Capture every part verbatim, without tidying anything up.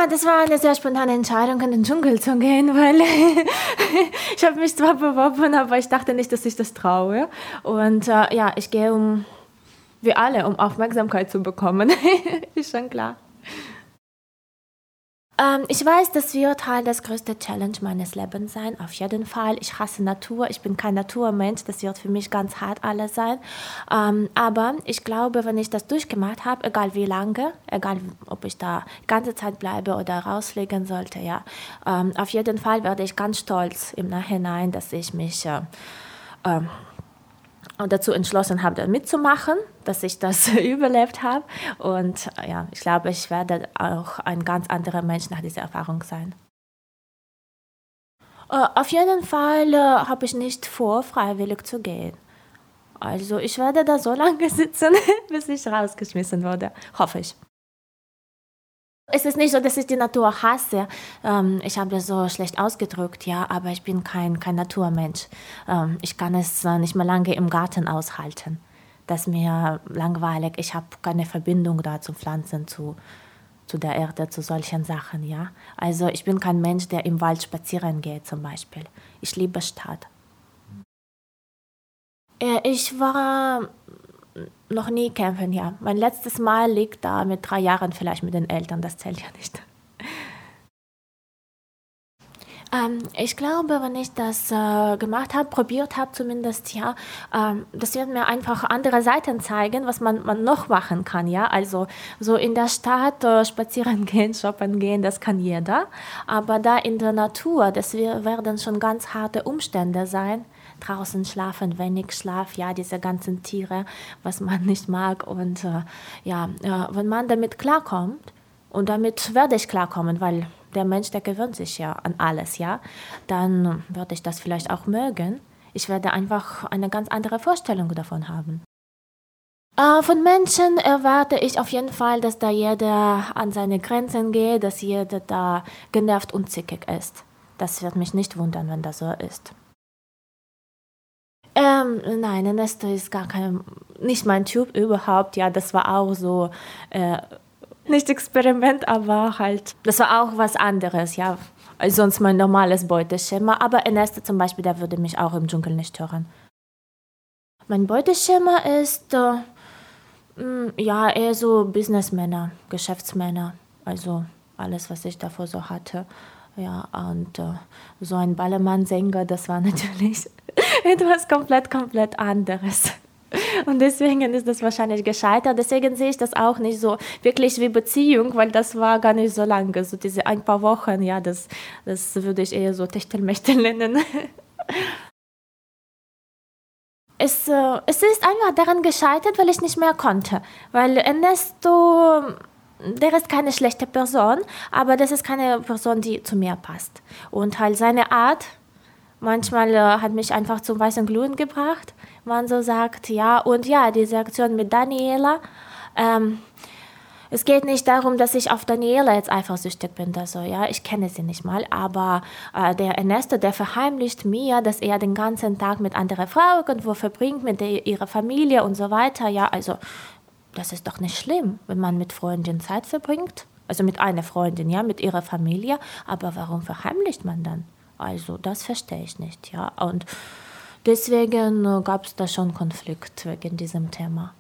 Ja, das war eine sehr spontane Entscheidung, in den Dschungel zu gehen, weil ich habe mich zwar beworben, aber ich dachte nicht, dass ich das traue. Und äh, ja, ich gehe, um, wie alle, um Aufmerksamkeit zu bekommen. Ist schon klar. Ähm, ich weiß, das wird halt das größte Challenge meines Lebens sein, auf jeden Fall. Ich hasse Natur, ich bin kein Naturmensch, das wird für mich ganz hart alles sein. Ähm, aber ich glaube, wenn ich das durchgemacht habe, egal wie lange, egal ob ich da die ganze Zeit bleibe oder rausfliegen sollte, ja, ähm, auf jeden Fall werde ich ganz stolz im Nachhinein, dass ich mich äh, äh, dazu entschlossen habe, da mitzumachen, dass ich das überlebt habe. Und äh, ja, ich glaube, ich werde auch ein ganz anderer Mensch nach dieser Erfahrung sein. Äh, auf jeden Fall äh, habe ich nicht vor, freiwillig zu gehen. Also ich werde da so lange sitzen, bis ich rausgeschmissen wurde, hoffe ich. Es ist nicht so, dass ich die Natur hasse. Ähm, ich habe das so schlecht ausgedrückt, ja, aber ich bin kein, kein Naturmensch. Ähm, ich kann es äh, nicht mehr lange im Garten aushalten. Das ist mir langweilig. Ich habe keine Verbindung da zu Pflanzen, zu, zu der Erde, zu solchen Sachen, ja. Also ich bin kein Mensch, der im Wald spazieren geht zum Beispiel. Ich liebe Stadt. Äh, ich war noch nie campen, ja. Mein letztes Mal liegt da mit drei Jahren vielleicht mit den Eltern, das zählt ja nicht. Ähm, ich glaube, wenn ich das äh, gemacht habe, probiert habe zumindest, ja, ähm, das wird mir einfach andere Seiten zeigen, was man, man noch machen kann, ja. Also so in der Stadt äh, spazieren gehen, shoppen gehen, das kann jeder. Aber da in der Natur, das wir, werden schon ganz harte Umstände sein. Draußen schlafen, wenig Schlaf, ja, diese ganzen Tiere, was man nicht mag. Und äh, ja, äh, wenn man damit klarkommt, und damit werde ich klarkommen, weil der Mensch, der gewöhnt sich ja an alles, ja, dann würde ich das vielleicht auch mögen. Ich werde einfach eine ganz andere Vorstellung davon haben. Äh, von Menschen erwarte ich auf jeden Fall, dass da jeder an seine Grenzen geht, dass jeder da genervt und zickig ist. Das wird mich nicht wundern, wenn das so ist. Ähm, nein, Ernesto ist gar kein, nicht mein Typ überhaupt. Ja, das war auch so, äh, nicht Experiment, aber halt, das war auch was anderes, ja, als sonst mein normales Beuteschema. Aber Ernesto zum Beispiel, der würde mich auch im Dschungel nicht hören. Mein Beuteschema ist, äh, mh, ja, eher so Businessmänner, Geschäftsmänner, also alles, was ich davor so hatte. Ja, und äh, so ein Ballermann-Sänger, das war natürlich etwas komplett, komplett anderes. Und deswegen ist das wahrscheinlich gescheitert. Deswegen sehe ich das auch nicht so wirklich wie Beziehung, weil das war gar nicht so lange. So diese ein paar Wochen, ja, das, das würde ich eher so Techtelmechtel nennen. Es, äh, es ist einfach daran gescheitert, weil ich nicht mehr konnte. Weil Ernesto, der ist keine schlechte Person, aber das ist keine Person, die zu mir passt. Und halt seine Art, manchmal äh, hat mich einfach zum weißen Glühen gebracht. Man so sagt, ja, und ja, diese Aktion mit Daniela. Ähm, es geht nicht darum, dass ich auf Daniela jetzt eifersüchtig bin oder so, ja. Ich kenne sie nicht mal, aber äh, der Ernesto, der verheimlicht mir, dass er den ganzen Tag mit anderer Frau irgendwo verbringt, mit der, ihrer Familie und so weiter, ja. Also, das ist doch nicht schlimm, wenn man mit Freundin Zeit verbringt. Also mit einer Freundin, ja, mit ihrer Familie. Aber warum verheimlicht man dann? Also, das verstehe ich nicht, ja. Und deswegen äh, gab es da schon Konflikt wegen diesem Thema.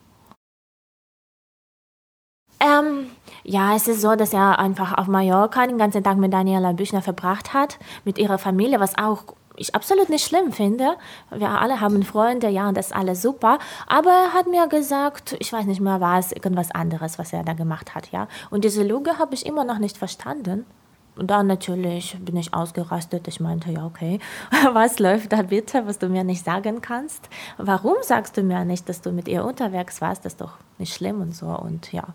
Ähm, ja, es ist so, dass er einfach auf Mallorca den ganzen Tag mit Daniela Büchner verbracht hat, mit ihrer Familie, was auch ich absolut nicht schlimm finde. Wir alle haben Freunde, ja, und das ist alles super. Aber er hat mir gesagt, ich weiß nicht mehr was, irgendwas anderes, was er da gemacht hat, ja. Und diese Lüge habe ich immer noch nicht verstanden. Und dann natürlich bin ich ausgerastet. Ich meinte, ja, okay, was läuft da bitte, was du mir nicht sagen kannst? Warum sagst du mir nicht, dass du mit ihr unterwegs warst? Das ist doch nicht schlimm und so. Und ja,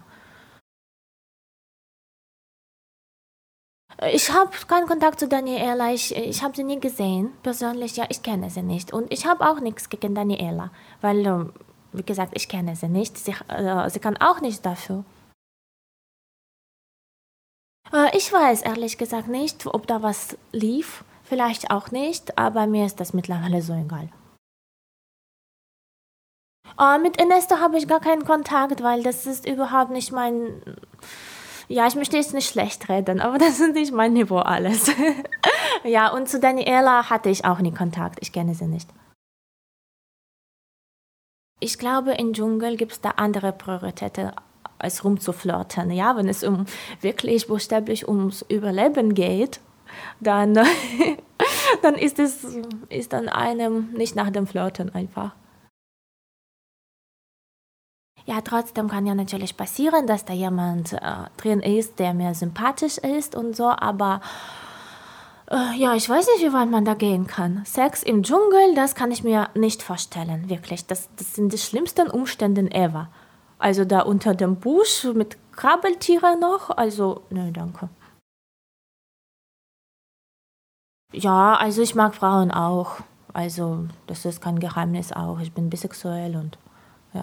ich habe keinen Kontakt zu Daniela. Ich, ich habe sie nie gesehen. Persönlich, ja, ich kenne sie nicht. Und ich habe auch nichts gegen Daniela, weil, ähm, wie gesagt, ich kenne sie nicht. Sie, äh, sie kann auch nicht dafür. Äh, ich weiß ehrlich gesagt nicht, ob da was lief. Vielleicht auch nicht, aber mir ist das mittlerweile so egal. Äh, mit Ernesto habe ich gar keinen Kontakt, weil das ist überhaupt nicht mein. Ja, ich möchte jetzt nicht schlecht reden, aber das ist nicht mein Niveau alles. Ja, und zu Daniela hatte ich auch nie Kontakt. Ich kenne sie nicht. Ich glaube, im Dschungel gibt es da andere Prioritäten, als rumzuflirten. Ja, wenn es um wirklich buchstäblich ums Überleben geht, dann, dann ist es ist dann einem nicht nach dem Flirten einfach. Ja, trotzdem kann ja natürlich passieren, dass da jemand äh, drin ist, der mir sympathisch ist und so, aber äh, ja, ich weiß nicht, wie weit man da gehen kann. Sex im Dschungel, das kann ich mir nicht vorstellen, wirklich. Das, das sind die schlimmsten Umstände ever. Also da unter dem Busch mit Krabbeltieren noch, also, nö, danke. Ja, also ich mag Frauen auch. Also, das ist kein Geheimnis auch. Ich bin bisexuell und ja.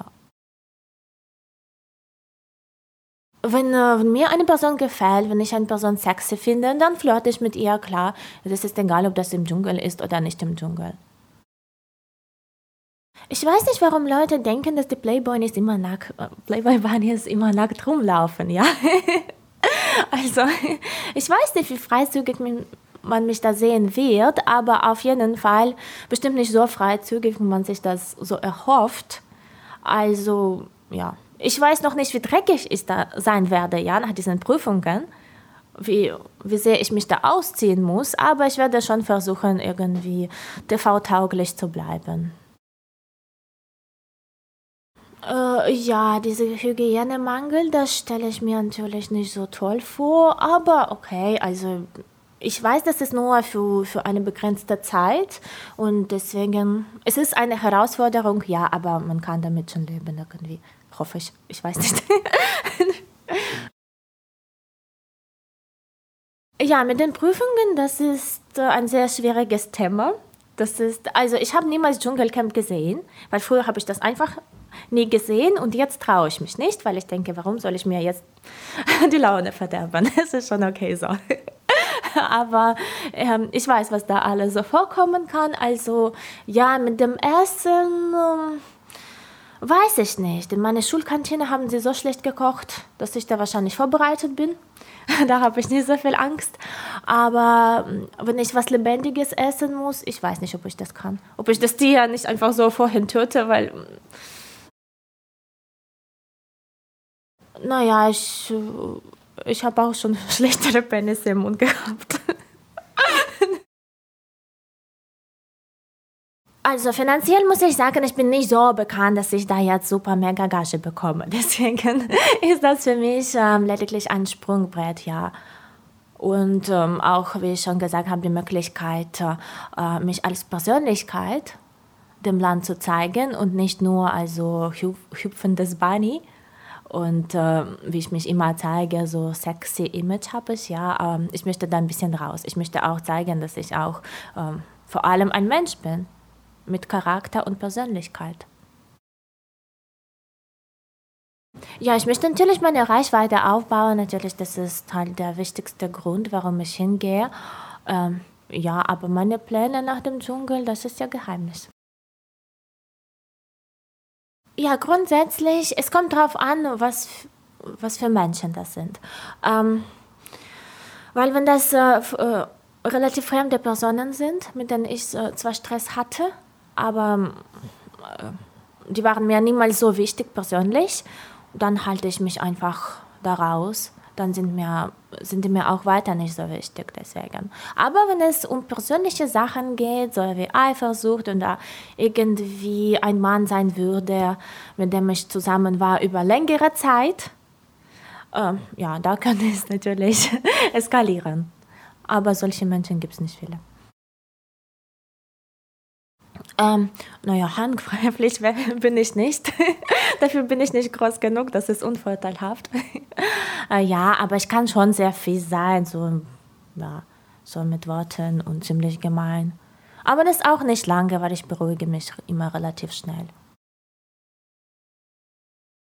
Wenn, äh, wenn mir eine Person gefällt, wenn ich eine Person sexy finde, dann flirte ich mit ihr, klar. Es ist egal, ob das im Dschungel ist oder nicht im Dschungel. Ich weiß nicht, warum Leute denken, dass die Playboys immer nackt, äh, Playboy-Bunnies immer nackt rumlaufen, ja? Also, ich weiß nicht, wie freizügig mi- man mich da sehen wird, aber auf jeden Fall bestimmt nicht so freizügig, wie man sich das so erhofft. Also, ja. Ich weiß noch nicht, wie dreckig ich da sein werde, ja, nach diesen Prüfungen, wie, wie sehr ich mich da ausziehen muss, aber ich werde schon versuchen, irgendwie T V-tauglich zu bleiben. Äh, ja, diese Hygienemangel, das stelle ich mir natürlich nicht so toll vor, aber okay, also ich weiß, das ist nur für, für eine begrenzte Zeit und deswegen, es ist eine Herausforderung, ja, aber man kann damit schon leben irgendwie, hoffe ich. Ich weiß nicht. Ja, mit den Prüfungen, das ist äh, ein sehr schwieriges Thema. Das ist, also ich habe niemals Dschungelcamp gesehen, weil früher habe ich das einfach nie gesehen und jetzt traue ich mich nicht, weil ich denke, warum soll ich mir jetzt die Laune verderben? Es ist schon okay so. Aber ähm, ich weiß, was da alles so vorkommen kann. Also ja, mit dem Essen ähm, weiß ich nicht. In meiner Schulkantine haben sie so schlecht gekocht, dass ich da wahrscheinlich vorbereitet bin. Da habe ich nicht so viel Angst. Aber ähm, wenn ich was Lebendiges essen muss, ich weiß nicht, ob ich das kann. Ob ich das Tier nicht einfach so vorhin töte, weil, naja, ich, äh, ich habe auch schon schlechtere Penisse im Mund gehabt. Also finanziell muss ich sagen, ich bin nicht so bekannt, dass ich da jetzt super mega Gage bekomme. Deswegen ist das für mich ähm, lediglich ein Sprungbrett, ja. Und ähm, auch, wie ich schon gesagt habe, die Möglichkeit, äh, mich als Persönlichkeit dem Land zu zeigen und nicht nur also hüp hüpfendes Bunny. Und äh, wie ich mich immer zeige, so sexy Image habe ich, ja. Ähm, ich möchte da ein bisschen raus. Ich möchte auch zeigen, dass ich auch ähm, vor allem ein Mensch bin mit Charakter und Persönlichkeit. Ja, ich möchte natürlich meine Reichweite aufbauen. Natürlich, das ist halt der wichtigste Grund, warum ich hingehe. Ähm, ja, aber meine Pläne nach dem Dschungel, das ist ja Geheimnis. Ja, grundsätzlich, es kommt darauf an, was, f- was für Menschen das sind. Ähm, weil wenn das äh, f- äh, relativ fremde Personen sind, mit denen ich äh, zwar Stress hatte, aber die waren mir niemals so wichtig persönlich. Dann halte ich mich einfach da raus. Dann sind mir, sind die mir auch weiter nicht so wichtig deswegen. Aber wenn es um persönliche Sachen geht, so wie Eifersucht und da irgendwie ein Mann sein würde, mit dem ich zusammen war über längere Zeit, ähm, ja, da könnte es natürlich eskalieren. Aber solche Menschen gibt es nicht viele. Ähm, naja, handgreiflich bin ich nicht. Dafür bin ich nicht groß genug, das ist unvorteilhaft. Äh, ja, aber ich kann schon sehr fies sein, so, ja, so mit Worten und ziemlich gemein. Aber das auch nicht lange, weil ich beruhige mich immer relativ schnell.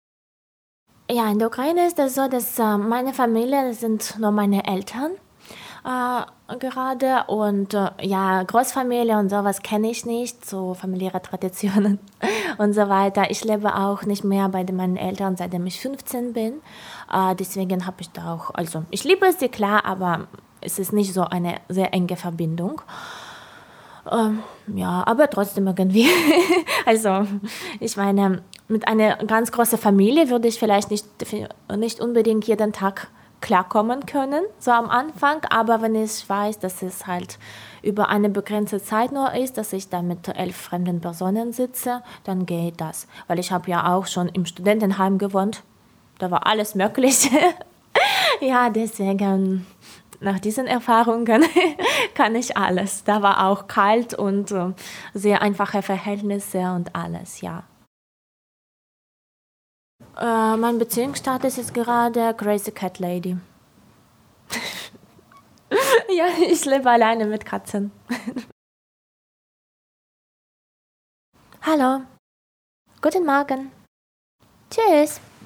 Ja, in der Ukraine ist das so, dass äh, meine Familie, das sind nur meine Eltern. äh, gerade und äh, ja, Großfamilie und sowas kenne ich nicht, so familiäre Traditionen und so weiter. Ich lebe auch nicht mehr bei den- meinen Eltern, seitdem ich fünfzehn bin. Äh, deswegen habe ich da auch, also ich liebe sie klar, aber es ist nicht so eine sehr enge Verbindung. Ähm, ja, aber trotzdem irgendwie. Also, ich meine, mit einer ganz großen Familie würde ich vielleicht nicht, nicht unbedingt jeden Tag klarkommen können, so am Anfang. Aber wenn ich weiß, dass es halt über eine begrenzte Zeit nur ist, dass ich da mit elf fremden Personen sitze, dann geht das. Weil ich habe ja auch schon im Studentenheim gewohnt. Da war alles möglich. Ja, deswegen, nach diesen Erfahrungen kann ich alles. Da war auch kalt und äh, sehr einfache Verhältnisse und alles, ja. Äh, mein Beziehungsstatus ist gerade Crazy Cat Lady. Ja, ich lebe alleine mit Katzen. Hallo, guten Morgen. Tschüss.